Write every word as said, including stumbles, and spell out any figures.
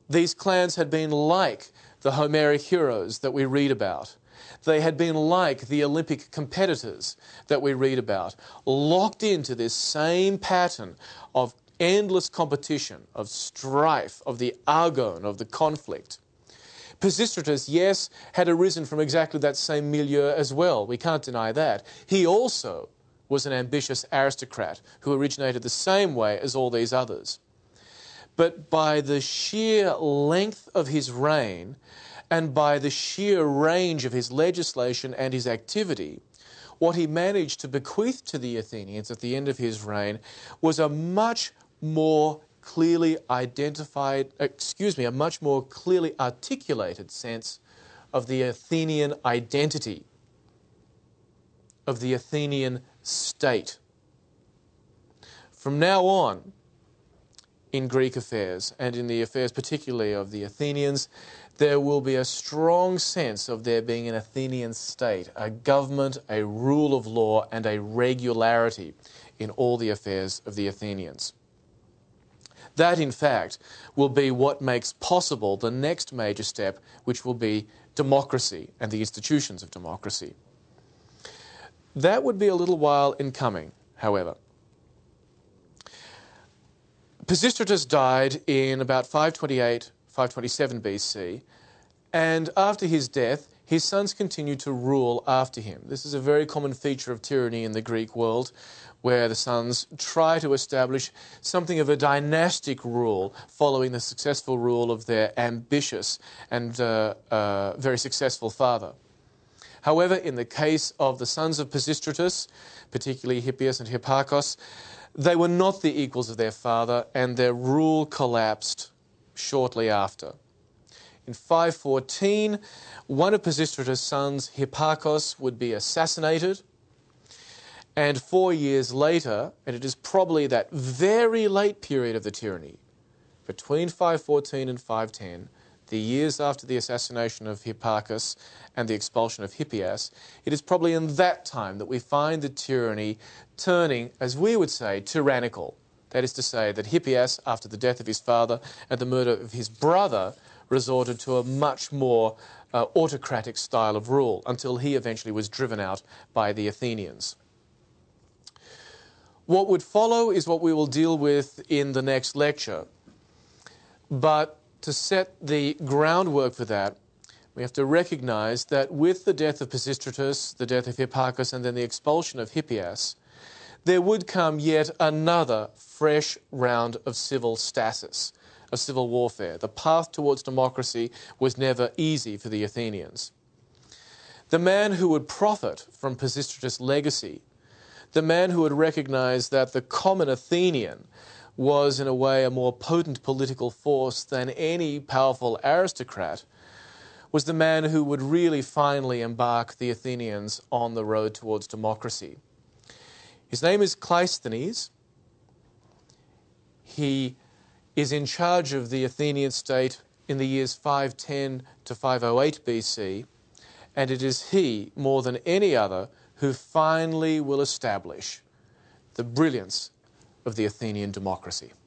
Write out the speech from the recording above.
These clans had been like the Homeric heroes that we read about. They had been like the Olympic competitors that we read about, locked into this same pattern of endless competition, of strife, of the argon, of the conflict. Pisistratus, yes, had arisen from exactly that same milieu as well. We can't deny that. He also was an ambitious aristocrat who originated the same way as all these others. But by the sheer length of his reign and by the sheer range of his legislation and his activity, what he managed to bequeath to the Athenians at the end of his reign was a much more clearly identified, excuse me, a much more clearly articulated sense of the Athenian identity, of the Athenian state. From now on, in Greek affairs, and in the affairs particularly of the Athenians, there will be a strong sense of there being an Athenian state, a government, a rule of law, and a regularity in all the affairs of the Athenians. That, in fact, will be what makes possible the next major step, which will be democracy and the institutions of democracy. That would be a little while in coming, however. Pisistratus died in about five twenty-eight, five twenty-seven B C, and after his death, his sons continued to rule after him. This is a very common feature of tyranny in the Greek world, where the sons try to establish something of a dynastic rule following the successful rule of their ambitious and uh, uh, very successful father. However, in the case of the sons of Pisistratus, particularly Hippias and Hipparchus, they were not the equals of their father, and their rule collapsed shortly after. In five fourteen, one of Pisistratus' sons, Hipparchus, would be assassinated, and four years later, and it is probably that very late period of the tyranny, between five fourteen and five ten, the years after the assassination of Hipparchus and the expulsion of Hippias, it is probably in that time that we find the tyranny turning, as we would say, tyrannical. That is to say that Hippias, after the death of his father and the murder of his brother, resorted to a much more uh, autocratic style of rule until he eventually was driven out by the Athenians. What would follow is what we will deal with in the next lecture. But to set the groundwork for that, we have to recognize that with the death of Pisistratus, the death of Hipparchus, and then the expulsion of Hippias, there would come yet another fresh round of civil stasis, of civil warfare. The path towards democracy was never easy for the Athenians. The man who would profit from Pisistratus' legacy, the man who would recognize that the common Athenian was in a way a more potent political force than any powerful aristocrat, was the man who would really finally embark the Athenians on the road towards democracy. His name is Cleisthenes. He is in charge of the Athenian state in the years five ten to five oh eight B C, and it is he, more than any other, who finally will establish the brilliance of the Athenian democracy.